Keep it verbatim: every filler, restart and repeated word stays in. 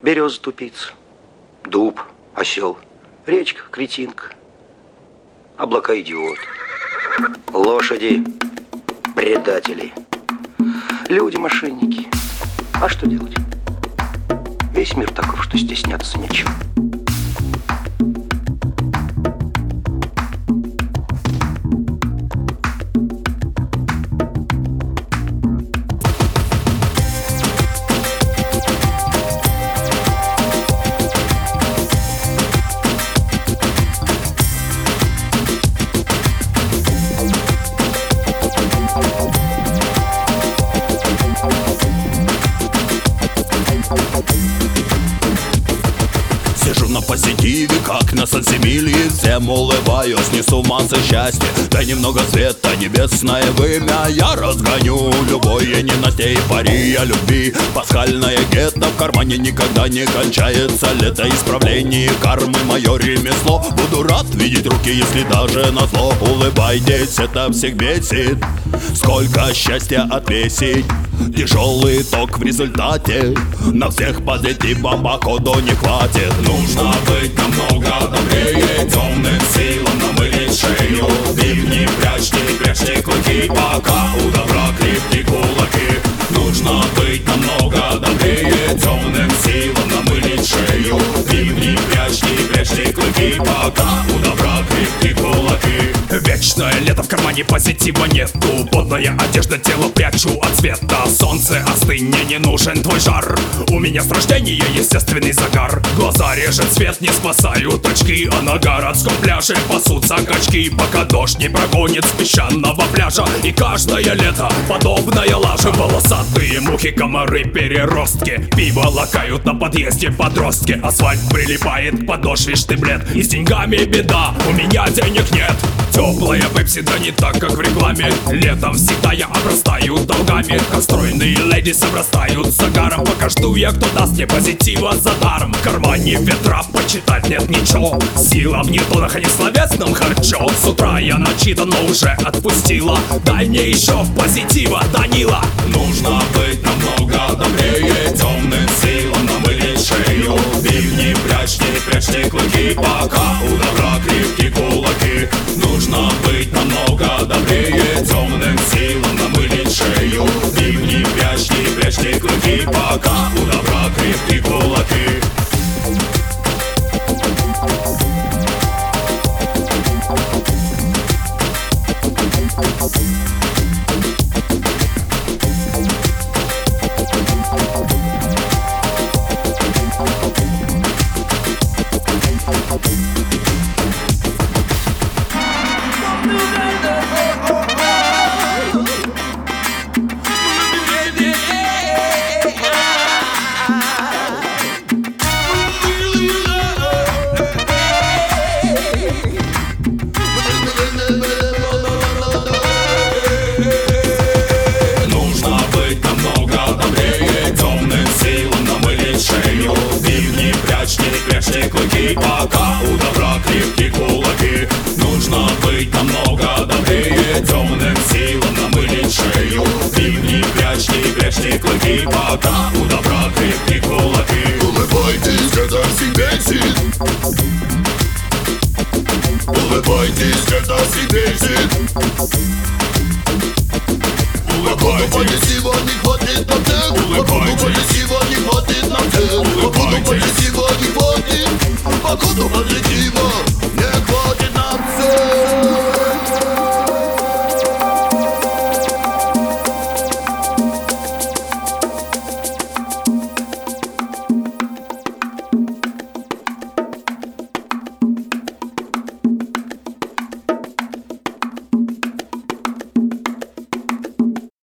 береза тупица, дуб, осел, речка, кретинка, облака идиот, лошади, предатели, люди, мошенники. А что делать? Весь мир таков, что стесняться нечего. Сижу на позитиве, как на Сан-Семилье, всем улыбаюсь, не с ума со счастья. Да немного света, небесное вымя я разгоню любое ненастей, пари о любви. Пасхальное гетто в кармане никогда не кончается. Лето исправление кармы, мое ремесло. Буду рад видеть руки, если даже назло. Улыбайтесь, это всех бесит. Сколько счастья отвесить, тяжелый итог в результате. На всех позитива походу не хватит. Нужно быть намного добрее, темным силам намылить шею. Бивни прячьте, прячьте клыки, пока у добра крепкие кулаки. Нужно быть намного добрее, темным силам намылить шею. Бивни прячьте, прячьте клыки, пока у добра крепкие кулаки. Вечное лето, в кармане позитива нету. Потная одежда, тело прячу от света. Солнце, остынь, мне не нужен твой жар. У меня с рождения естественный загар. Глаза режет свет, не спасают очки. А на городском пляже пасутся качки, пока дождь не прогонит с песчаного пляжа. И каждое лето подобная лажа. Волосатые мухи, комары, переростки. Пиво лакают на подъезде подростки. Асфальт прилипает к подошве штиблет. И с деньгами беда, у меня денег нет. Теплая пепси, да не так, как в рекламе. Летом всегда я обрастаю долгами. Как стройные леди соврастают с загаром. Пока жду я, кто даст мне позитива за даром. В кармане ветра почитать нет ничего. Сила в нетонах, а не словесном харчо. С утра я начитан, но уже отпустила. Дай мне еще в позитива, Данила. Нужно быть намного добрее, темным силам намылить шею. Бивни прячьте, прячьте клыки, пока у добра крепкие кулаки. Нужно быть намного добрее, темным силам намылить шею. Бивни прячьте, прячьте клыки, пока у добра крепкие кулаки. Прячьте клыки, пока у добра крепкие кулаки. Нужно быть намного добрее, темным силам намылить шею. Бивни прячьте, прячьте клыки, пока у добра крепкие кулаки. Улыбайтесь, это всех бесит. Улыбайтесь, это всех бесит. Походу позитива не хватит нам всех. Походу позитива не хватит нам всех. Походу позитива не хватит. Походу позитива